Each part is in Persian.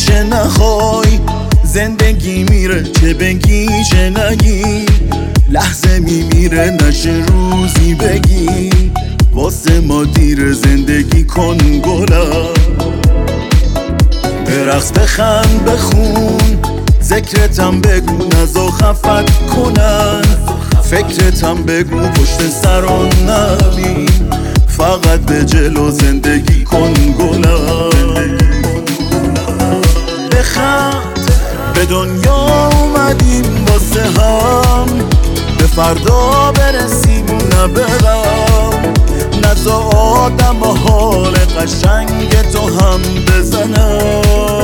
چه نخوای، زندگی میره چه بگی چه نگی، لحظه میمیره نشه روزی بگی، واسه ما دیر زندگی کن گلم. برقص بخند بخون، ذکرتم بگو نزا خفت کنن، فکرتم بگو پشت سران نبین، فقط به جلو زندگی کن گلم. بخند به دنیا اومدیم واسه هم، به فردا برسیم نه به غم، نزا آدم حال قشنگ تو هم بزنن.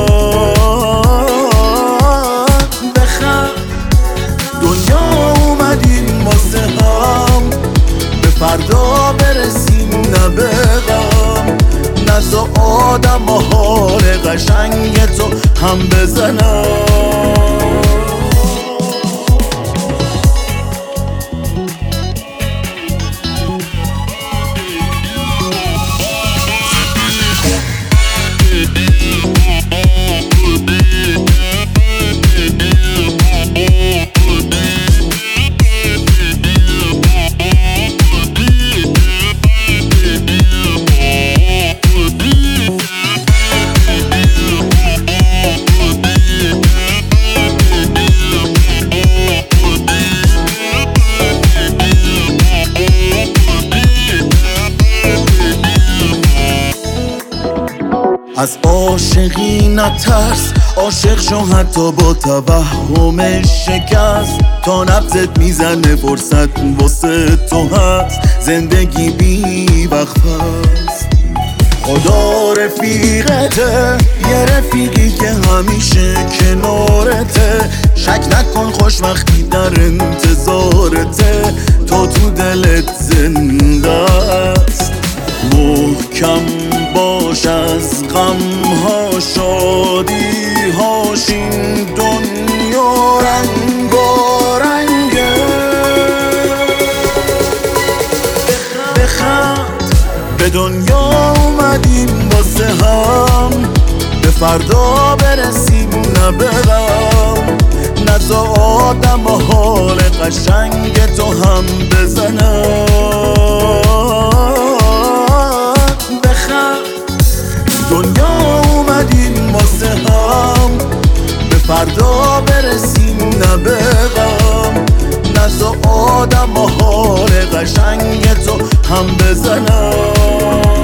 بخند دنیا اومدیم واسه هم، به فردا برسیم نه به غم، نزا آدم حال قشنگ تو هم بزنن. از عاشقی نترس، عاشق شو حتی با توهم شکست، تا نبضت میزنه فرصت واسه تو هست، زندگی بی وقت هست. خدا رفیقته، یه رفیقی که همیشه کنارته، شک نکن خوشبختی در انتظارته، تو تو دلت زنده است. محکم باش از غم ها شادی هاش، این دنیا رنگارنگه. بخند به دنیا اومدیم واسه هم، به فردا برسیم نه به غم، نزا آدم حال قشنگ تو هم بزنن. دنیا اومدیم واسه هم، به فردا برسیم نه به غم، نزا آدم حال قشنگ تو هم بزنن.